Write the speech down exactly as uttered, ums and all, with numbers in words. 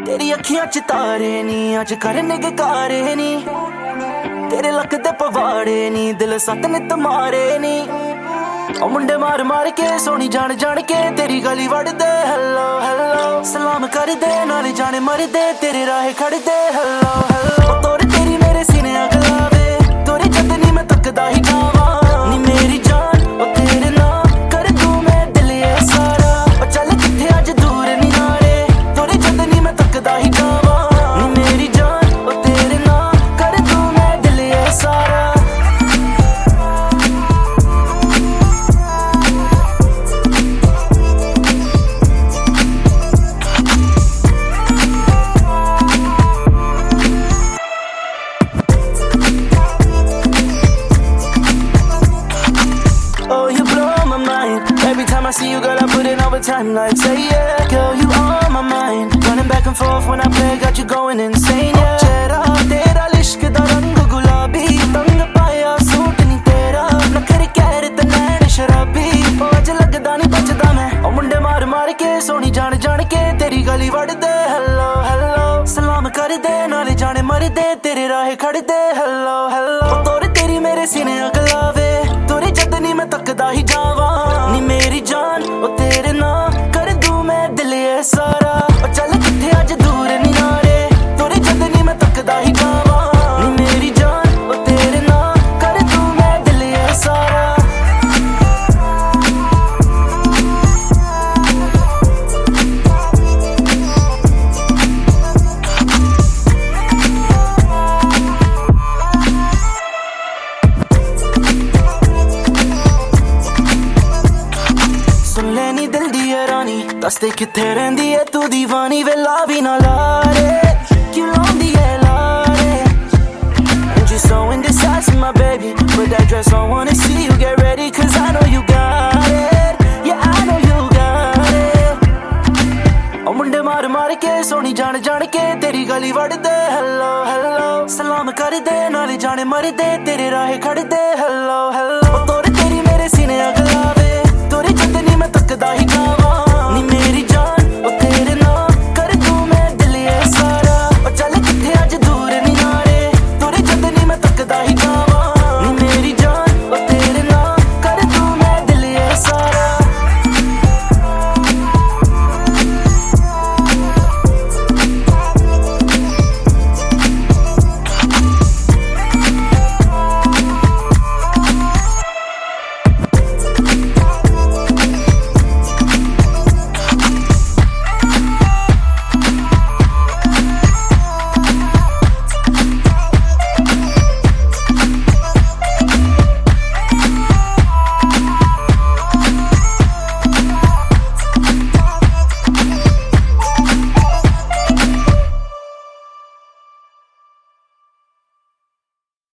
तेरी अखियां च तारे नी अज करन गकारे नी, तेरे लक दे पवाड़े नी दिल सत नित मारे नी। ओ मुंडे मार मार के सोनी जान जान के तेरी गली वड़ दे हेलो हेलो सलाम कर दे नाले जाने मर दे तेरे राह खड़ दे हेलो हेलो। तोरे तेरी मेरे सीने अगलावे तोरे जतनी मैं तकदा ही जावा नी मेरी जान ओ तेरे ना कर दूं मैं दिल ये सारा। ओ चल किथे अज दूर नी नाले तोरे जतनी मैं तकदा ही जावा नी मेरी जान ओ तेरे ना कर दूं मैं दिल ये सारा। Every time I see you, girl, I put in overtime. Like, say yeah, girl, you on my mind. Running back and forth when I play, got you going insane. Yeah, chehra tera ishq da rang gulabi, tang paya suit nahi tera, nakhre kehre te nain sharabi. Oh aj lagda nahi bachda main, oh munde maar maar ke soni jaan jaan ke teri gali wad de hello hello salam kar de naale jaane mar de tere raah khad de hello hello। oh tore teri mere सीने अगलावे तोरे जतनी मैं तकदा ही जावा नी मेरी जान ओ तेरे ना कर दूं मैं दिल ये सारा। ओ चल किथे अज दूर नी नाले तोरे जतनी मैं तकदा ही जावा नी मेरी जान ओ तेरे ना कर दूं मैं दिल ये सारा। सुन लेनी दिल दी है रानी दस दे किथे रहिंदी है तू दीवानी वे ला भी ना लारे क्यों लाउंदी है लारे। And you so indecisive my baby with that dress I wanna see you get ready cause I know you got it yeah I know you got it। ओ मुंडे मार मार के सोनी जान जान के तेरी गली वड़ दे हेलो हेलो सलाम कर दे नाले जाने मर दे तेरे राह खड़ दे हेलो हेलो।